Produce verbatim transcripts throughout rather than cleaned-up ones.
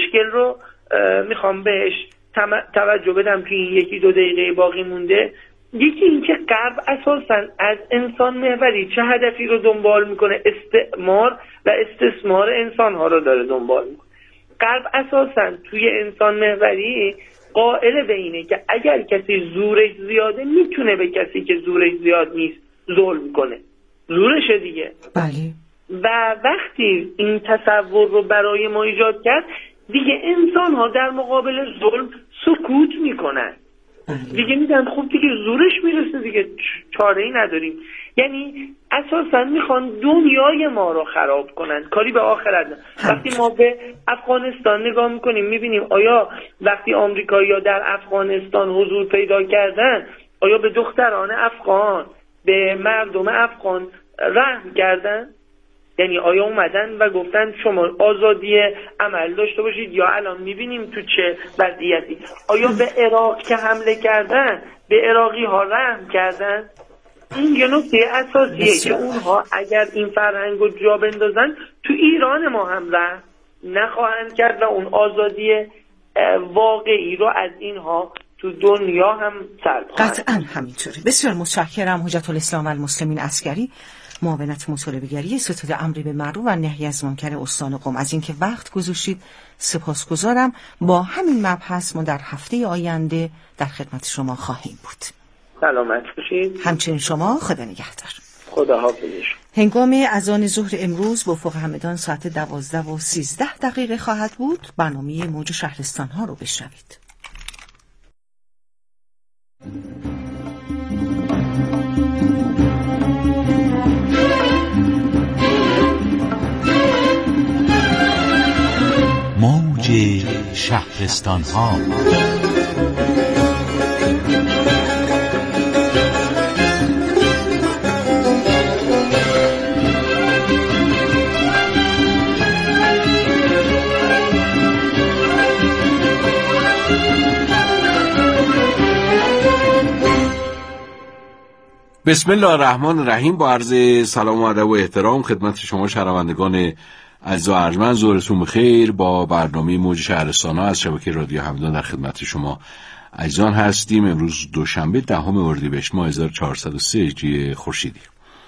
مشکل رو میخوام بهش توجه بدم توی این یکی دو دقیقه باقی مونده. یکی این که غرب اساساً از انسان محوری چه هدفی رو دنبال میکنه؟ استعمار و استثمار انسانها رو داره دنبال میکنه. غرب اساساً توی انسان محوری قائل به اینه که اگر کسی زورش زیاده میتونه به کسی که زورش زیاد نیست ظلم کنه، زورشه دیگه. بله. و وقتی این تصور رو برای ما ایجاد کرد دیگه انسان ها در مقابل ظلم سکوت میکنن دیگه، میگن خب دیگه زورش میرسه دیگه چاره ای نداریم. یعنی اساسا میخوان دنیای ما رو خراب کنن، کاری به آخرت نه. وقتی ما به افغانستان نگاه میکنیم میبینیم آیا وقتی آمریکایی‌ها در افغانستان حضور پیدا کردن آیا به دختران افغان، به مردم افغان رحم کردن؟ یعنی آیا اومدن و گفتن شما آزادی عمل داشته باشید؟ یا الان میبینیم تو چه وضعیتی. آیا به عراق که حمله کردن به عراقی ها رحم کردن؟ این یه نکته اساسیه که اونها اگر این فرهنگ رو جا بندازن تو ایران ما هم رحم نخواهند کرد و اون آزادی واقعی رو از اینها تو دنیا هم سلب خواهند. قطعا همینطوره. بسیار متشکرم حجت الاسلام و المسلمین عسگری، معاونت مطالبه‌گری ستاد امری به معروف و نهی از منکر استان قم، از اینکه وقت گذاشتید سپاسگزارم. با همین مبحث ما در هفته آینده در خدمت شما خواهیم بود. سلامت باشید. همچنین شما. خدا نگهدار. خدا حافظ. هنگام اذان ظهر امروز با افق همدان ساعت دوازده و سیزده دقیقه خواهد بود. برنامه موج شهرستان ها رو بشنوید. موج شهرستان ها. بسم الله الرحمن الرحیم. با عرض سلام و ادب و احترام خدمت شما شنوندگان عزیز و ارجمند، ظهرتون بخیر. با برنامه موج شهرستان ها از شبکه رادیو همدان در خدمت شما عزیزان هستیم. امروز دوشنبه دهم اردیبهشت ماه هزار و چهارصد و سه هجری خورشیدی.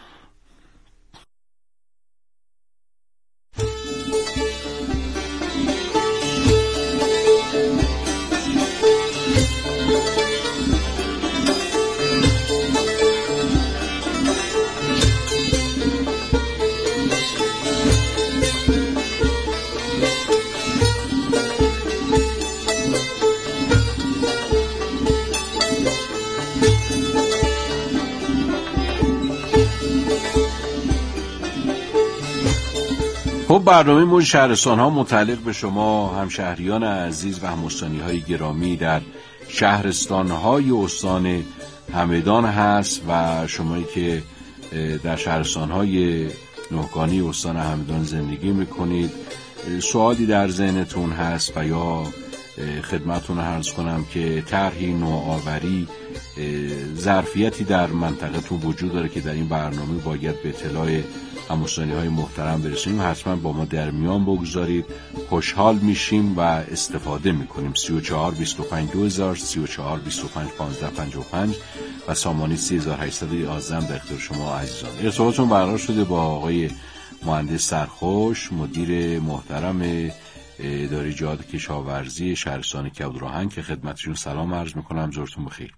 خب برنامه موج شهرستان ها متعلق به شما همشهریان عزیز و هم‌استانی های گرامی در شهرستان های استان همدان هست و شمایی که در شهرستان های نهگانی استان همدان زندگی میکنید، سوالی در ذهنتون هست و یا خدمتون رو عرض کنم که طرحی نوآوری ظرفیتی در منطقه‌تون وجود داره که در این برنامه باید به اطلاع هم‌استانی های محترم برسونیم، حتما با ما در میان بگذارید. خوشحال میشیم و استفاده میکنیم. سی و چهار بیست و پنج دو هزار، سی و چهار بیست و پنج پانزده پنجاه و پنج و سامانی سه هزار و هشتصد و یازده در اختیار شما عزیزان. ارتباطتون برقرار شده با آقای مهندس سرخوش، مدیر محترم اداره جهاد کشاورزی شهرستان کبودراهنگ که خدمتشون سلام عرض میکنم. ظهرتون بخیر.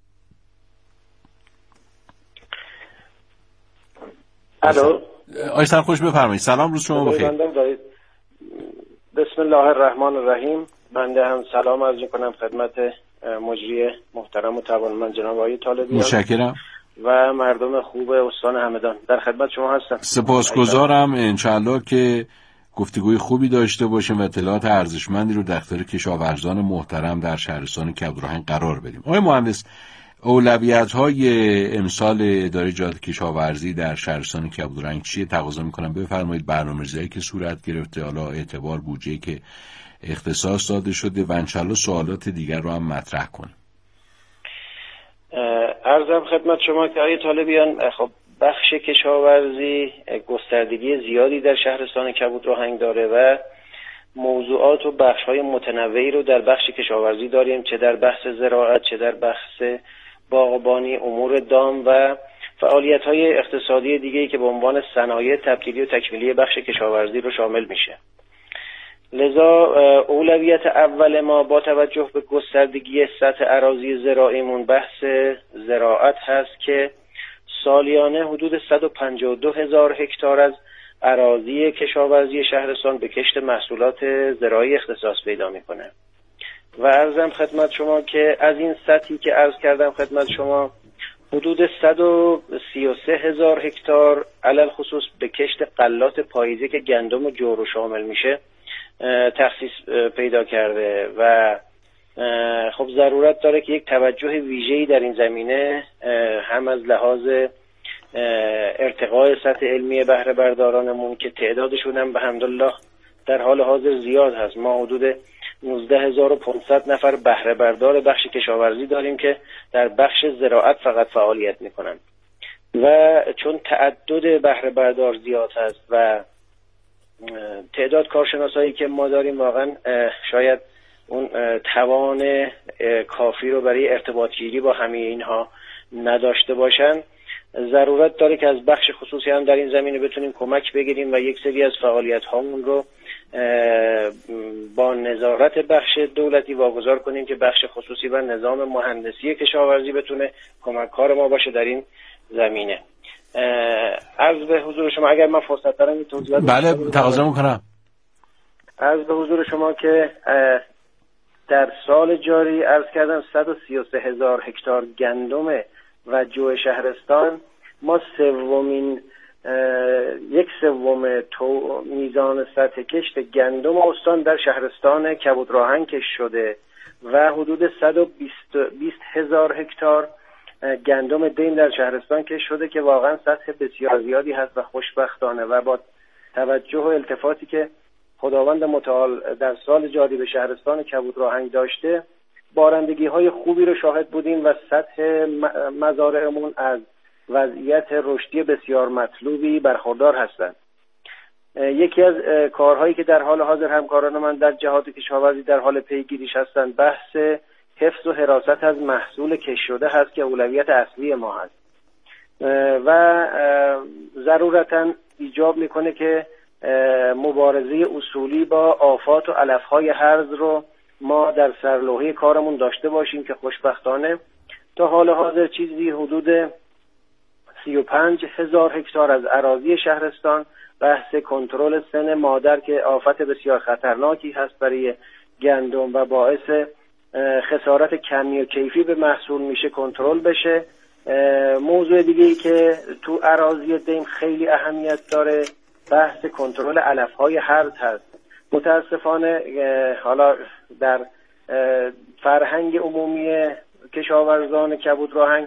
الو آقای سرخوش بفرمایید. سلام، روز شما بخیر. بسم الله الرحمن الرحیم. بنده هم سلام عرض میکنم خدمت مجری محترم و توانمند جناب آقای طالبی. متشکرم. و مردم خوب استان همدان در خدمت شما هستم. سپاسگزارم. انشالله که گفتگوی خوبی داشته باشیم و اطلاعات ارزشمندی رو در اختیار کشاورزان محترم در شهرستان کبودراهنگ قرار بدیم. آقای مهندس، اولویت‌های امسال اداره جهاد کشاورزی در شهرستان کبودراهنگ چیه؟ تقاضا می‌کنم بفرمایید. برنامه‌ریزی که صورت گرفته، حالا اعتبار بودجه‌ای که اختصاص داده شده و انشالله سوالات دیگر رو هم مطرح کنیم. عرضم خدمت شما که آقای طالبیان، خب بخش کشاورزی گستردگی زیادی در شهرستان کبودراهنگ داره و موضوع موضوعات و بخش‌های متنوعی رو در بخش کشاورزی داریم، چه در بحث زراعت، چه در بحث باغبانی، امور دام و فعالیت‌های اقتصادی دیگه‌ای که به عنوان صنایع تبدیلی و تکمیلی بخش کشاورزی رو شامل میشه. لذا اولویت اول ما با توجه به گستردگی سطح اراضی زراعیمون بحث زراعت هست که سالیانه حدود صد و پنجاه و دو هزار هکتار از اراضی کشاورزی شهرستان به کشت محصولات زراعی اختصاص پیدا میکنه و عرضم خدمت شما که از این سطحی که عرض کردم خدمت شما حدود صد و سی و سه هزار هکتار علل خصوص به کشت غلات پاییزی که گندم و جو رو شامل میشه تخصیص پیدا کرده و خب ضرورت داره که یک توجه ویژه‌ای در این زمینه هم از لحاظ ارتقاء سطح علمی بهره بردارانمون که تعدادشون هم به حمدالله در حال حاضر زیاد هست. ما حدود نوزده هزار و پانصد نفر بهره بردار بخش کشاورزی داریم که در بخش زراعت فقط فعالیت میکنن و چون تعدد بهره بردار زیاد هست و تعداد کارشناسایی که ما داریم واقعا شاید اون توان کافی رو برای ارتباط گیری با همه اینها نداشته باشن، ضرورت داره که از بخش خصوصی هم در این زمینه بتونیم کمک بگیریم و یک سری از فعالیت هامون رو با نظارت بخش دولتی واگذار کنیم که بخش خصوصی و نظام مهندسی کشاورزی بتونه کمک‌کار ما باشه در این زمینه. عرض به حضور شما اگر من فرصت دارم این توضیحات بله تقاضا میکنم. عرض به حضور شما که در سال جاری عرض کردم صد و سی و سه هزار هکتار گندم و جو شهرستان ما سومین یک سوم تو میزان سطح کشت گندم استان در شهرستان کبودراهنگ کشت شده و حدود صد و بیست هزار هکتار گندم دیم در شهرستان کشت شده که واقعا سطح بسیار زیادی هست و خوشبختانه و با توجه و التفاتی که خداوند متعال در سال جاری به شهرستان کبودراهنگ داشته بارندگی های خوبی رو شاهد بودیم و سطح مزارعمون از وضعیت رشدی بسیار مطلوبی برخوردار هستند. یکی از کارهایی که در حال حاضر همکاران من در جهات کشاورزی در حال پیگیریش هستند بحث حفظ و حراست از محصول کشت شده هست که اولویت اصلی ما هست و ضرورتاً ایجاب میکنه که مبارزه اصولی با آفات و علفهای هرز رو ما در سرلوحه کارمون داشته باشیم که خوشبختانه تا حال حاضر چیزی حدود سی و پنج هزار هکتار از اراضی شهرستان بحث کنترل سن مادر که آفت بسیار خطرناکی هست برای گندم و باعث خسارت کمی و کیفی به محصول میشه کنترل بشه. موضوع دیگه ای که تو اراضی دیم خیلی اهمیت داره بحث کنترل علفهای هرز هست. متاسفانه حالا در فرهنگ عمومی کشاورزان کبودراهنگ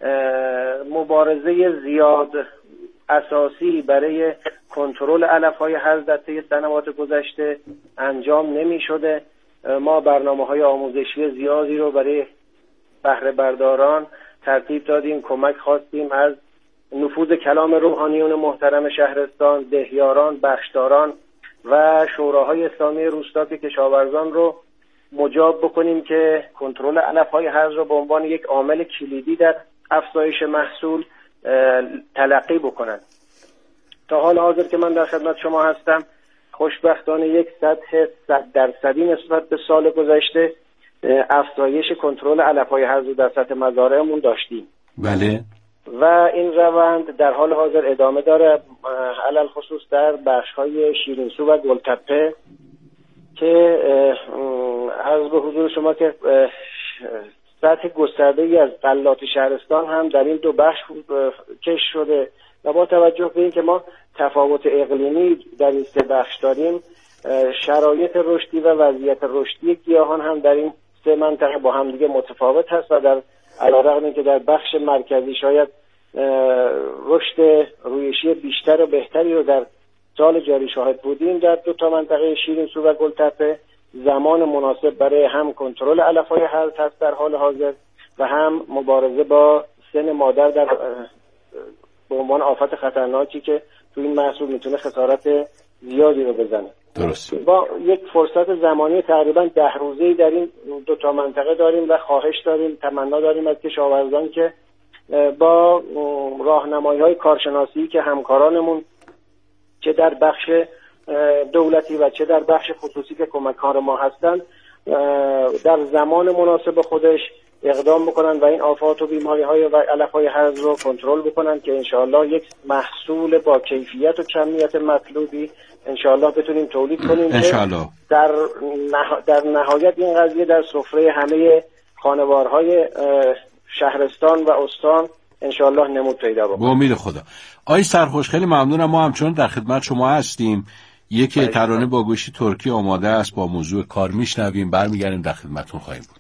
مبارزه زیاد اساسی برای کنترل علفهای هرز در طی سنوات گذشته انجام نمی شده. ما برنامه‌های آموزشی زیادی رو برای بهره برداران ترتیب دادیم، کمک خواستیم از نفوذ کلام روحانیون محترم شهرستان، دهیاران، بخشداران و شوراهای اسلامی روستا که کشاورزان رو مجاب بکنیم که کنترل علفهای هرز رو به عنوان یک عامل کلیدی در افزایش محصول تلقی بکنند. تا حال حاضر که من در خدمت شما هستم خوشبختانه یک سطح صد درصدی نسبت به سال گذشته افزایش کنترل علفهای هرز رو در سطح مزارعمون داشتیم. بله. و این روند در حال حاضر ادامه داره علل خصوص در بخش‌های شیرینسو و گلتپه که عرض به حضور شما که سطح گسترده‌ای از غلات شهرستان هم در این دو بخش کشت شده و با توجه به اینکه ما تفاوت اقلیمی در این سه بخش داریم شرایط رشدی و وضعیت رشدی گیاهان هم در این سه منطقه با هم دیگه متفاوت هست و در علیرغم اینکه در بخش مرکزی شاید رشد رویشی بیشتر و بهتری رو در سال جاری شاهد بودیم، در دو تا منطقه شیرینسو و گلتپه زمان مناسب برای هم کنترل علفهای هرز هست در حال حاضر و هم مبارزه با سن مادر در به عنوان آفت خطرناکی که توی این محصول میتونه خسارت زیادی رو بزنه. درست. با یک فرصت زمانی تقریبا ده روزه‌ای در این دو تا منطقه داریم و خواهش داریم، تمنا داریم از کشاورزان که با راهنمایی‌های کارشناسی که همکارانمون چه در بخش دولتی و چه در بخش خصوصی که کمک‌کار ما هستند در زمان مناسب خودش اقدام بکنن و این آفات و بیماری‌های و علف‌های هرز رو کنترل بکنن که انشاءالله یک محصول با کیفیت و کمیت مطلوبی انشاءالله بتونیم تولید کنیم انشاءالله. در نه... در نهایت این قضیه در سفره همه خانوارهای شهرستان و استان انشاءالله نمود پیدا بکنه. با امید خدا. آقای سرخوش خیلی ممنونم، ما همچنان در خدمت شما هستیم. یک ترانه با گوشی ترکی آماده است، با موضوع کار میشنویم، برمیگردیم در خدمتتون خواهیم بود.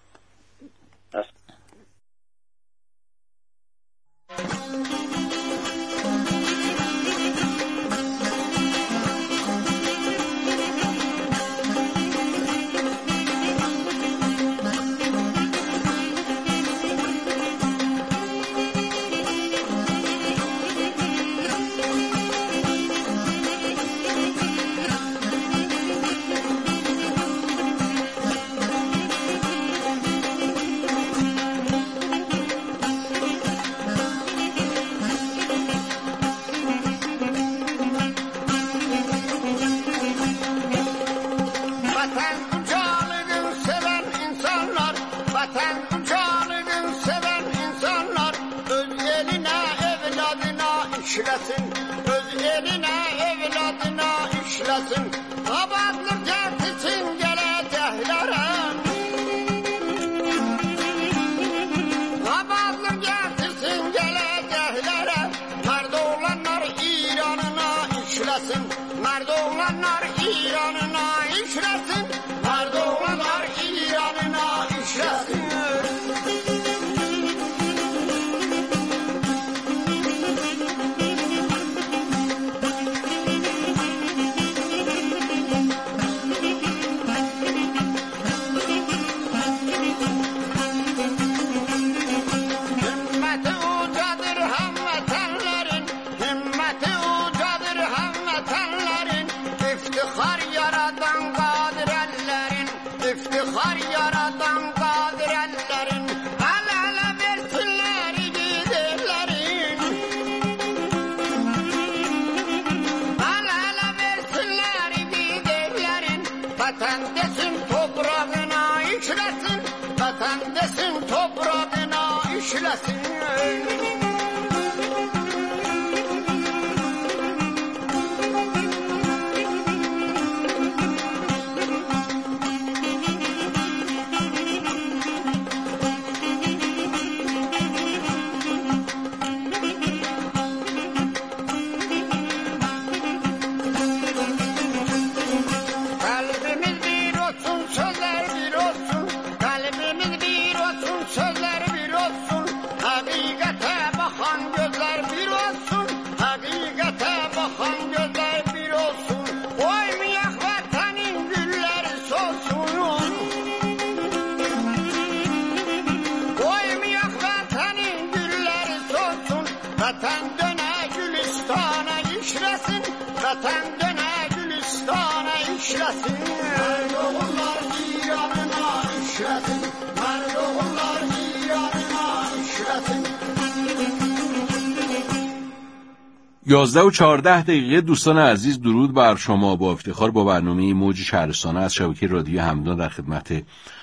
یازده و چهارده دقیقه. دوستان عزیز درود بر شما. با افتخار با برنامه موج شهرستانه از شبکه رادیو همدان در خدمت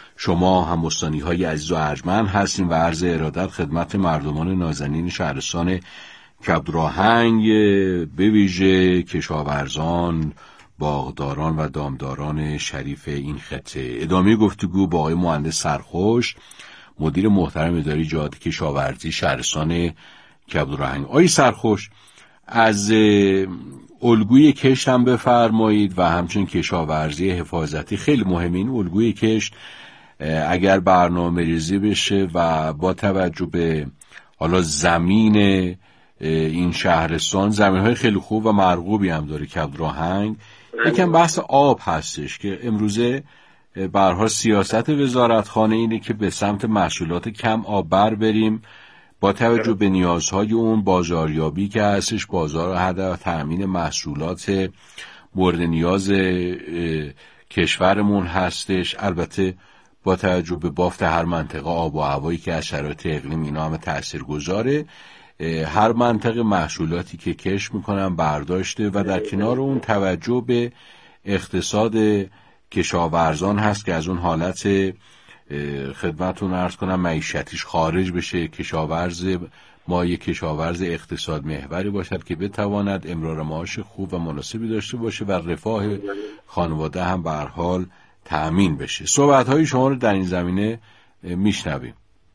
شما هم‌استانی های عزیز و ارجمند هستیم و عرض ارادت خدمت مردمان نازنین شهرستان کبدراهنگ، به ویژه کشاورزان، باغداران و دامداران شریف این خطه. ادامه گفتگو با آقای مهندس سرخوش، مدیر محترم اداره جهاد کشاورزی شهرستان کبدراهنگ. آقای سرخوش، از الگوی کشت هم بفرمایید و همچنین کشاورزی حفاظتی. خیلی مهمه این الگوی کشت اگر برنامه ریزی بشه و با توجه به حالا زمین این شهرستان، زمین‌های خیلی خوب و مرغوبی هم داره کبدراهنگ، یکم بحث آب هستش که امروزه به هر حال سیاست وزارتخانه اینه که به سمت محصولات کم آب بر بریم با توجه به نیازهای اون، بازاریابی که هستش، بازار هدف، تامین محصولات مورد نیاز کشورمون هستش. البته با توجه به بافت هر منطقه، آب و هوایی که از شرایط اقلیم اینا همه تاثیرگذاره. هر منطقه محصولاتی که کشت میکنن برداشته و در کنار اون توجه به اقتصاد کشاورزان هست که از اون حالت خدمتون عرض کنم معیشتیش خارج بشه. کشاورز ما یک کشاورز اقتصاد محوری باشد که بتواند امرار معاش خوب و مناسبی داشته باشه و رفاه خانواده هم به هر حال تأمین بشه. صحبت‌های شما رو در این زمینه میشنویم.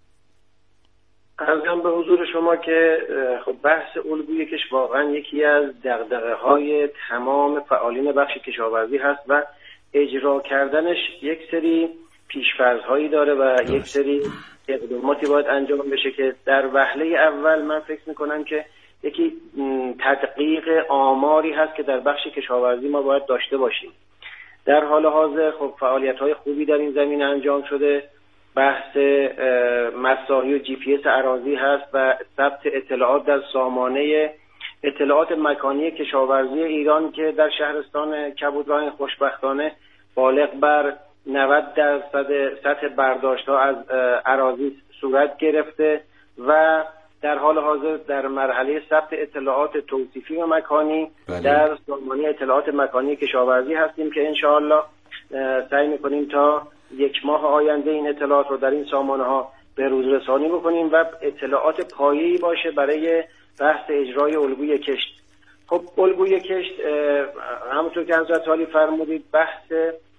عرضم به حضور شما که خب بحث الگوی کشت واقعا یکی از دغدغه‌های تمام فعالین بخش کشاورزی هست و اجرا کردنش یک سری پیش‌فرض‌هایی داره و درست. یک سری اقداماتی باید انجام بشه که در وهله اول من فکر میکنم که یکی تدقیق آماری هست که در بخش کشاورزی ما باید داشته باشیم. در حال حاضر خب فعالیت‌های خوبی در این زمینه انجام شده. بحث مساحی و جی پی اس اراضی هست و ثبت اطلاعات در سامانه اطلاعات مکانی کشاورزی ایران که در شهرستان کبودراه خوشبختانه بالغ بر نود درصد سطح برداشت‌ها از اراضی صورت گرفته و در حال حاضر در مرحله ثبت اطلاعات توصیفی و مکانی بله. در سامانه اطلاعات مکانی کشاورزی هستیم که انشاءالله سعی می‌کنیم تا یک ماه آینده این اطلاعات رو در این سامانه ها به روز رسانی بکنیم و اطلاعات پایه‌ای باشه برای بحث اجرای الگوی کشت. خب الگوی کشت همونطور که حضرت عالی فرمودید بحث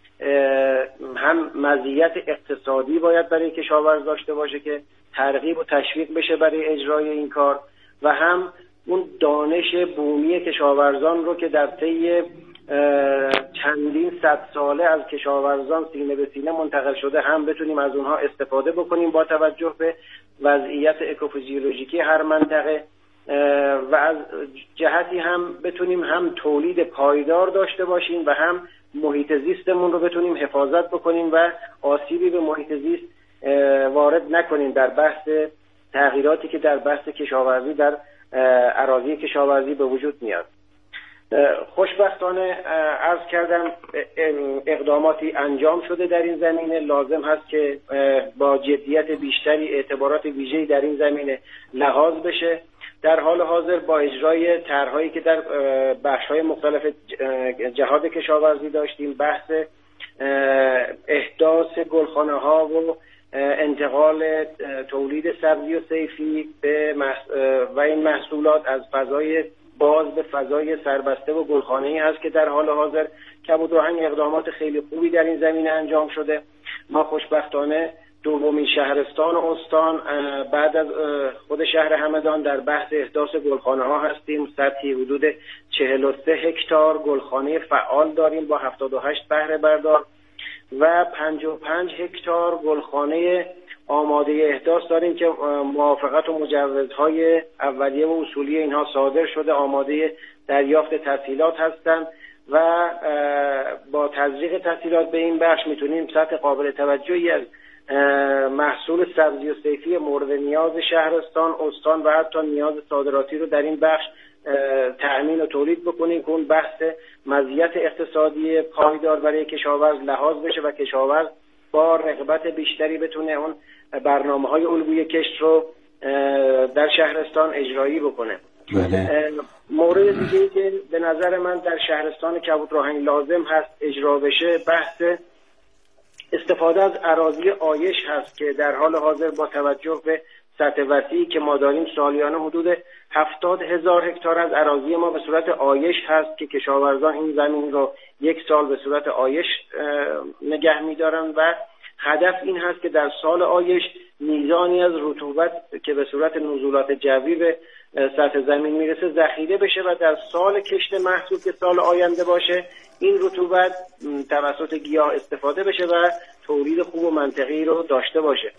هم مزیت اقتصادی باید برای کشاورز داشته باشه که ترغیب و تشویق بشه برای اجرای این کار و هم اون دانش بومی کشاورزان رو که در طی چندین صد ساله از کشاورزان سینه به سینه منتقل شده هم بتونیم از اونها استفاده بکنیم با توجه به وضعیت اکوفیزیولوژیکی هر منطقه و از جهتی هم بتونیم هم تولید پایدار داشته باشیم و هم محیط زیستمون رو بتونیم حفاظت بکنیم و آسیبی به محیط زیست وارد نکنیم در بحث تغییراتی که در بحث کشاورزی در اراضی کشاورزی به وجود میاد. خوشبختانه عرض کردم اقداماتی انجام شده در این زمینه. لازم هست که با جدیت بیشتری اعتبارات ویژه‌ای در این زمینه لحاظ بشه. در حال حاضر با اجرای طرح‌هایی که در بخش‌های مختلف جهاد کشاورزی داشتیم، بحث احداث گلخانه‌ها و انتقال تولید سبزی و صیفی به و این محصولات از فضای باز به فضای سربسته و گلخانه‌ای هست که در حال حاضر کبودراه اقدامات خیلی خوبی در این زمینه انجام شده. ما خوشبختانه دومین شهرستان و استان بعد از خود شهر همدان در بحث احداث گلخانه ها هستیم. سطحی حدود چهل و سه هکتار گلخانه فعال داریم با هفتاد و هشت بهره بردار و پنجاه و پنج هکتار گلخانه آماده احداث داریم که موافقت و مجوزهای اولیه و اصولی اینها صادر شده، آماده دریافت تسهیلات هستند و با تزریق تسهیلات به این بخش میتونیم سطح قابل توجهی از محصول سبزی و صیفی مورد نیاز شهرستان، استان و حتی نیاز صادراتی رو در این بخش تأمین و تولید بکنیم که اون بحث مزیت اقتصادی پایدار برای کشاورز لحاظ بشه و کشاورز با رغبت بیشتری بتونه اون برنامه‌های الگوی کشت رو در شهرستان اجرایی بکنه. بله. مورد دیگه‌ای که به نظر من در شهرستان کبودراهنگ لازم هست اجرا بشه بحث استفاده از اراضی عایش هست که در حال حاضر با توجه به سطح وسیعی که ما داریم سالیانه حدود هفتاد هزار هکتار از اراضی ما به صورت عایش هست که کشاورزان این زمین رو یک سال به صورت عایش نگه می‌دارن و هدف این هست که در سال عایش میزانی از رطوبت که به صورت نزولات جوی به سطح زمین میرسه ذخیره بشه و در سال کشت محصول که سال آینده باشه این رطوبت توسط گیاه استفاده بشه و تولید خوب و منطقی رو داشته باشه.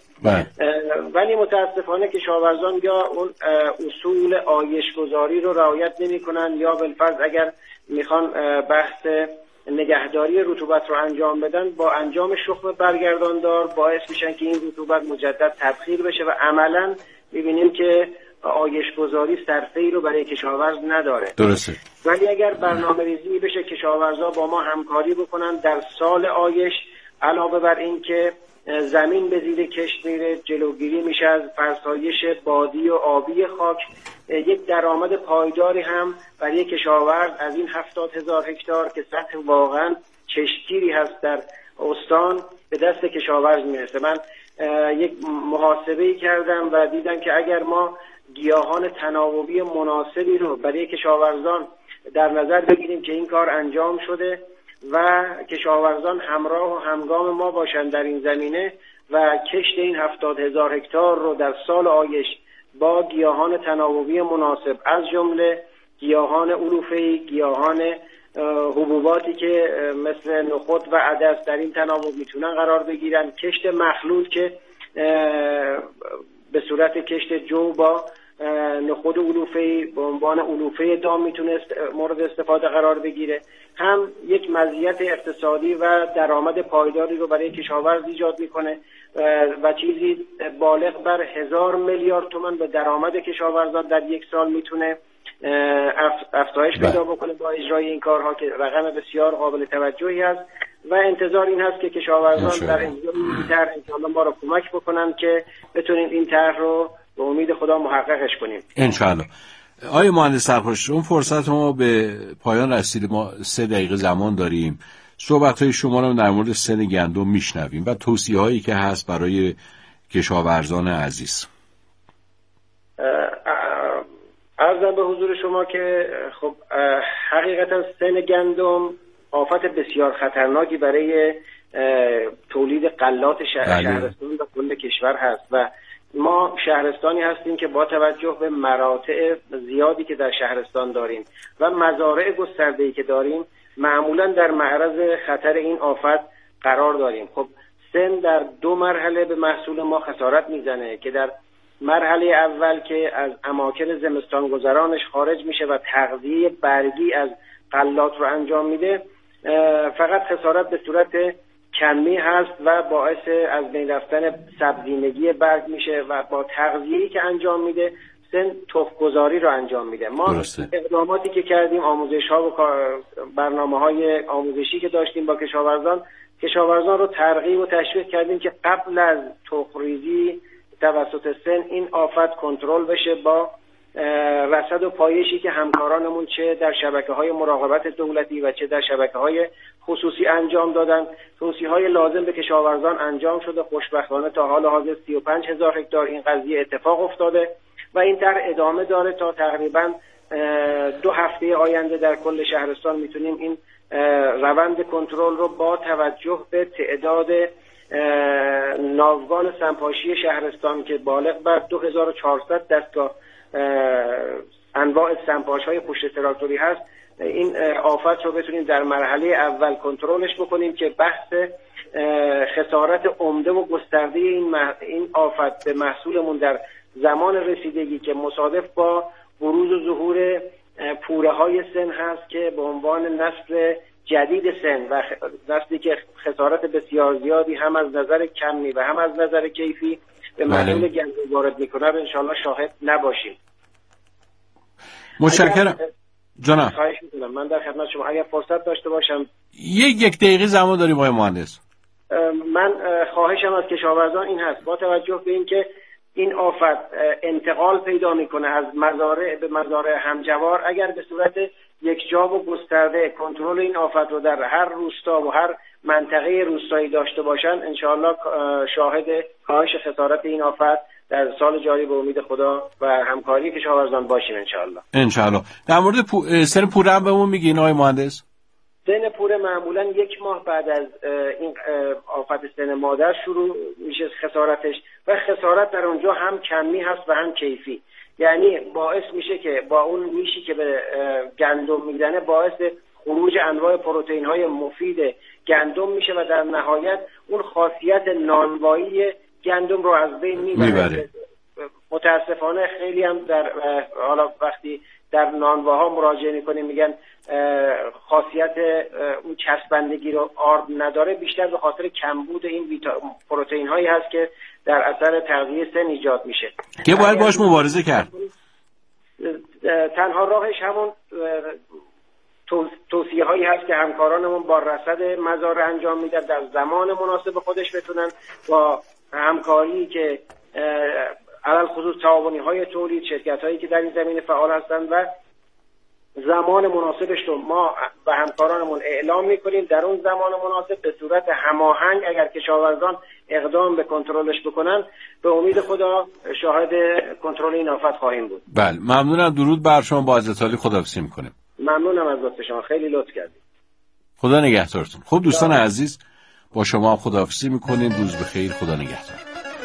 ولی متاسفانه کشاورزان یا اون اصول عایش گذاری رو رعایت نمی‌کنن یا بالفرض اگر میخوان بحث نگهداری رطوبت رو انجام بدن با انجام شخم برگرداندار باعث میشن که این رطوبت مجدد تبخیر بشه و عملاً می‌بینیم که عایش گذاری صرفه‌ای رو برای کشاورز نداره. درسته. ولی اگر برنامه ریزی بشه کشاورزا با ما همکاری بکنن در سال آیش، علاوه بر این که زمین به زیر کشت میره، جلوگیری میشه از فرسایش بادی و آبی خاک، یک درآمد پایداری هم برای کشاورز از این هفتاد هزار هکتار که سطح واقعا چشمگیری هست در استان به دست کشاورز میرسه. من یک محاسبه‌ای کردم و دیدم که اگر ما گیاهان تناوبی مناسبی رو برای کشاورزان در نظر بگیریم که این کار انجام شده و کشاورزان همراه و همگام ما باشند در این زمینه و کشت این هفتاد هزار هکتار رو در سال آیش با گیاهان تناوبی مناسب از جمله گیاهان علوفه‌ای، گیاهان حبوباتی که مثل نخود و عدس در این تناوب میتونن قرار بگیرن، کشت مخلوط که به صورت کشت جو با نخود علوفه‌ای به عنوان علوفه دام میتونه مورد استفاده قرار بگیره، هم یک مزیت اقتصادی و درآمد پایداری رو برای کشاورز ایجاد میکنه و چیزی بالغ بر هزار میلیارد تومان به درآمد کشاورزان در یک سال میتونه افزایش پیدا بکنه با اجرای این کارها که رقم بسیار قابل توجهی است و انتظار این هست که کشاورزان در اجرای این طرح انشاءالله ما رو کمک بکنن که بتونیم این طرح رو به امید خدا محققش کنیم انشاءالله. آقای مهندس سرخوش، اون فرصت ما به پایان رسید، ما سه دقیقه زمان داریم. صحبت‌های شما رو در مورد سن گندم میشنویم و توصیه‌هایی که هست برای کشاورزان عزیز. عرضم به حضور شما که خب حقیقتا سن گندم آفت بسیار خطرناکی برای تولید غلات شهرستان و کل کشور هست و ما شهرستانی هستیم که با توجه به مراتع زیادی که در شهرستان داریم و مزارع گسترده‌ای که داریم معمولا در معرض خطر این آفت قرار داریم. خب سن در دو مرحله به محصول ما خسارت میزنه که در مرحله اول که از اماکن زمستان گذرانش خارج میشه و تغذیه برگی از غلات رو انجام میده، فقط خسارت به صورت کمی هست و باعث از بین رفتن سبزینگی برگ میشه و با تغذیه‌ای که انجام میده سن تخم‌گذاری رو انجام میده. ما درسته. اقداماتی که کردیم، آموزش‌ها و برنامه‌های آموزشی که داشتیم با کشاورزان، کشاورزان رو ترغیب و تشویق کردیم که قبل از تخم‌ریزی توسط سن این آفت کنترل بشه با رصد و پایشی که همکارانمون چه در شبکه‌های مراقبت دولتی و چه در شبکه‌های خصوصی انجام دادن. توصیه‌های لازم به کشاورزان انجام شده. خوشبختانه تا حال حاضر سی و پنج هزار هکتار این قضیه اتفاق افتاده و این در ادامه داره. تا تقریبا دو هفته آینده در کل شهرستان میتونیم این روند کنترل رو با توجه به تعداد ناوگان سمپاشی شهرستان که بالغ بر دو هزار و چهارصد دستگاه انواع سمپاش‌های پشت تراکتوری هست، این آفت رو بتونیم در مرحله اول کنترلش بکنیم که بحث خسارت عمده و گسترده این این آفت به محصولمون در زمان رسیدگی که مصادف با بروز و ظهور پوره های سن هست که به عنوان نسل جدید سن و نسلی که خسارت بسیار زیادی هم از نظر کمی و هم از نظر کیفی به محصول گندم وارد میکنه رو انشاءالله شاهد نباشیم. متشکرم جناب. خواهش میکنم، من در خدمت شما. اگر فرصت داشته باشم یک یک دقیقه زمان داریم آقای مهندس. من خواهشم از کشاورزان این هست با توجه به اینکه این آفت انتقال پیدا میکنه از مزارع به مزارع همجوار، اگر به صورت یک جا و گسترده کنترل این آفت رو در هر روستا و هر منطقه روستایی داشته باشن، انشاءالله شاهد کاهش خسارت این آفت در سال جاری به امید خدا و همکاری کشاورزان باشیم انشاءالله. انشاءالله. در مورد پو... سن پوره هم بهمون میگین آقای مهندس؟ سن پوره معمولا یک ماه بعد از این آفت سن مادر شروع میشه خسارتش و خسارت در اونجا هم کمی هست و هم کیفی، یعنی باعث میشه که با اون میشی که به گندم میزنه باعث خروج انواع پروتئین های مفید گندم میشه و در نهایت اون خاصیت نانوایی گندم رو از بین میبره. متاسفانه خیلی هم در حالا وقتی در نانواها مراجعه میکنیم میگن خاصیت اون چسبندگی رو آرد نداره، بیشتر به خاطر کمبود این ویتا... پروتئین هایی هست که در اثر تغذیه سن ایجاد میشه که باید باش مبارزه کرد. تنها راهش همون توصیه هایی هست که همکارانمون با رصد مزارع انجام میدن در زمان مناسب خودش بتونن با همکاری که علل خصوص تعاونی های تولید، شرکت هایی که در این زمینه فعال هستند و زمان مناسبش رو ما به همکارانمون اعلام میکنیم. در اون زمان مناسب به صورت هماهنگ اگر کشاورزان اقدام به کنترلش بکنن به امید خدا شاهد کنترل این آفت خواهیم بود. بله ممنونم. درود بر شما. با عزت عالی خداحافظی میکنیم. ممنونم از لطف شما، خیلی لطف کردید. خدا نگهدارتون. خب دوستان عزیز با شما خداحافظی میکنیم. روز بخیر. خدا نگهدار.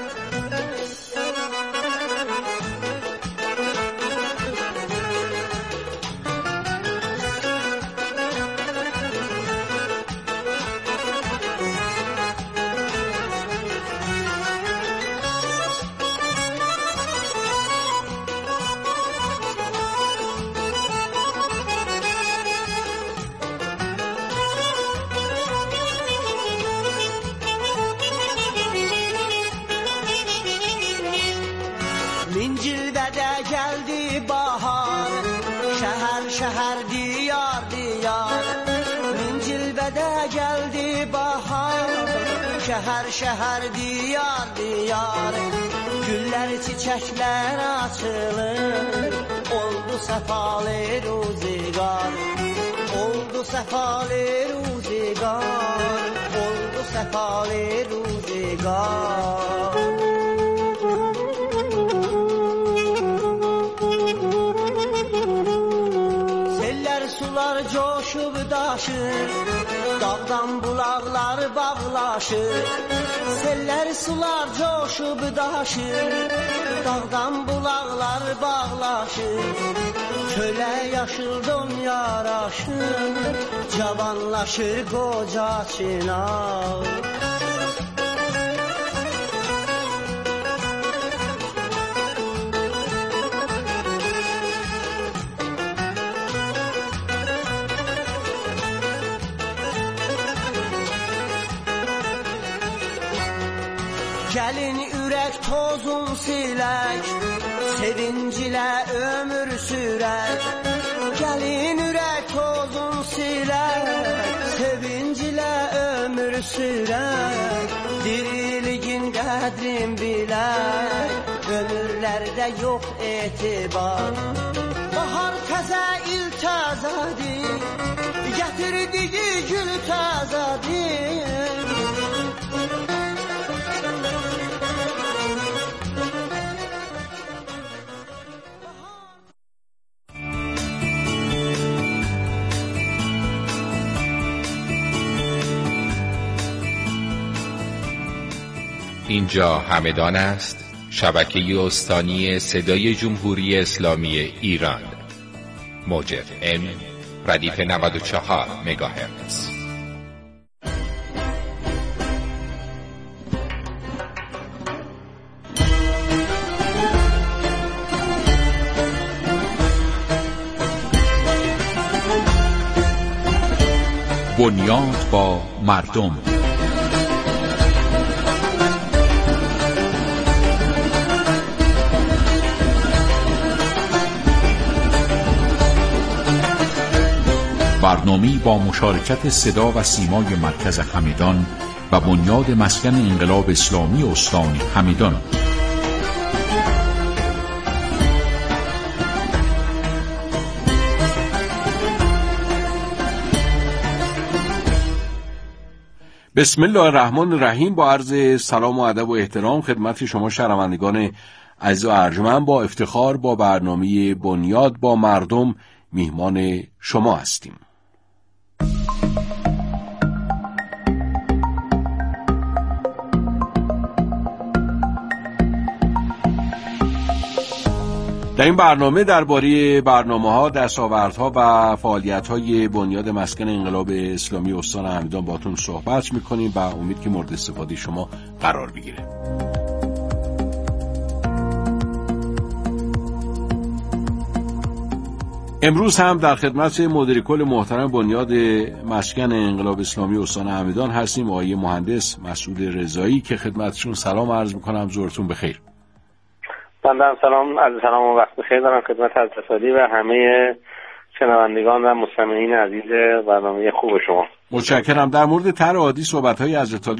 Şəhər şəhər diyar diyar Güllər çiçəklər açılır Oldu səfalı ruzigar Oldu səfalı ruzigar Oldu səfalı ruzigar Sellər sular coşub daşır Dağdan bulaqlar bağlaşır Sellər sular coşub daşır Dağdan bulaqlar bağlaşır Kölə yaşıl don yaraşır Cavanlaşır qoca çınar Gəlin ürək tozun silək Sevincilə ömür sürək Gəlin ürək tozun silək Sevincilə ömür sürək Diriliyin qədrin bilək Ömürlərdə yox etibar Bahar təzə il təzədir Gətirdiyi gül təzədir اینجا همدان است، شبکه استانی صدای جمهوری اسلامی ایران. موج اف ام ردیف نود و چهار مگاهرتز. بنیاد با مردم. برنامه‌ای با مشارکت صدا و سیمای مرکز همدان و بنیاد مسکن انقلاب اسلامی استان همدان. بسم الله الرحمن الرحیم. با عرض سلام و ادب و احترام خدمت شما شنوندگان عزیز و ارجمند، با افتخار با برنامه بنیاد با مردم میهمان شما هستیم. در این برنامه درباره برنامه‌ها، دستاوردها و فعالیت‌های بنیاد مسکن انقلاب اسلامی استان همدان باهاتون صحبت می‌کنیم و امید که مورد استفاده شما قرار بگیره. امروز هم در خدمت مدیر کل محترم بنیاد مسکن انقلاب اسلامی استان همدان هستیم، آقای مهندس مسعود رضایی، که خدمتشون سلام عرض می‌کنم. ظهرتون بخیر. بنده هم سلام، از سلام و وقت بخیر دارم خدمت حضرت عالی و همه شنوندگان و مستمعین عزیز برنامه خوب شما. متشکرم. در مورد طرح عادی صحبت‌های حضرت